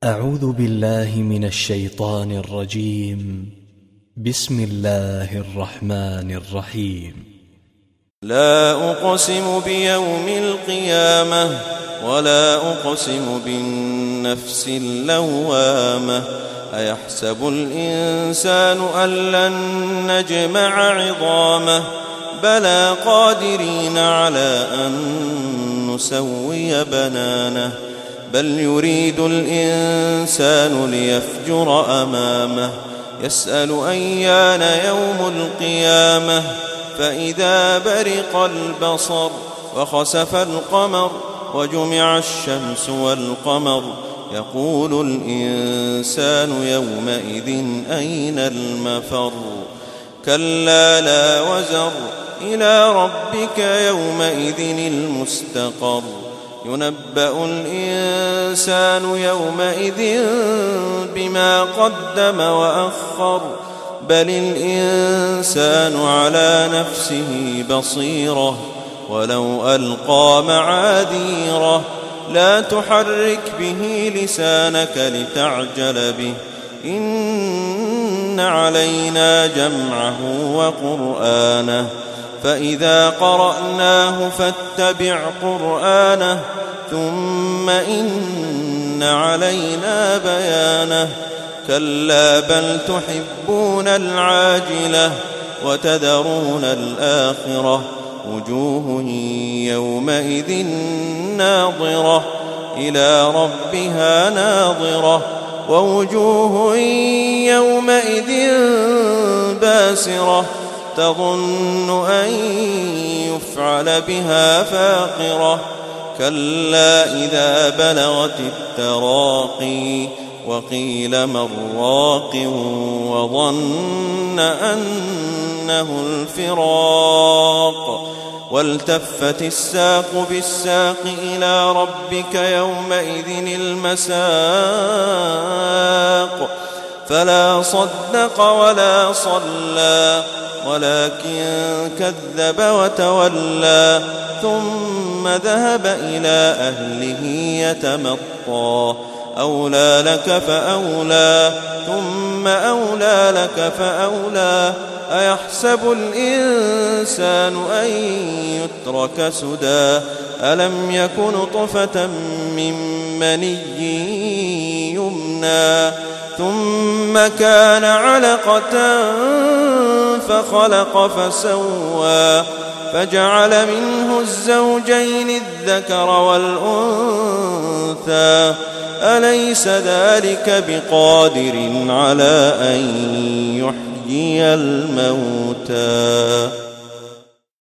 أعوذ بالله من الشيطان الرجيم. بسم الله الرحمن الرحيم. لا أقسم بيوم القيامة ولا أقسم بالنفس اللوامة أيحسب الإنسان أن لن نجمع عظامه بلى قادرين على أن نسوي بنانه بل يريد الإنسان ليفجر أمامه يسأل أيان يوم القيامة فإذا برق البصر وخسف القمر وجمع الشمس والقمر يقول الإنسان يومئذ أين المفر كلا لا وزر إلى ربك يومئذ المستقر ينبأ الإنسان يومئذ بما قدم وأخر بل الإنسان على نفسه بصيرة ولو ألقى معاذيره لا تحرك به لسانك لتعجل به إن علينا جمعه وقرآنه فإذا قرأناه فاتبع قرآنه ثم إن علينا بيانه كلا بل تحبون العاجلة وتذرون الآخرة وجوه يومئذ ناظرة إلى ربها ناظرة ووجوه يومئذ باسرة تظن أن يفعل بها فاقرة كلا إذا بلغت التراقي وقيل من راق وظن أنه الفراق والتفت الساق بالساق إلى ربك يومئذ المساق فلا صدق ولا صلى ولكن كذب وتولى ثم ذهب إلى أهله يتمطى أولى لك فأولى ثم أولى لك فأولى أيحسب الإنسان أن يترك سدى ألم يك نطفة من مني يمنى ثم كان علقة فخلق فسوى فجعل منه الزوجين الذكر والأنثى أليس ذلك بقادر على أن يحيي الموتى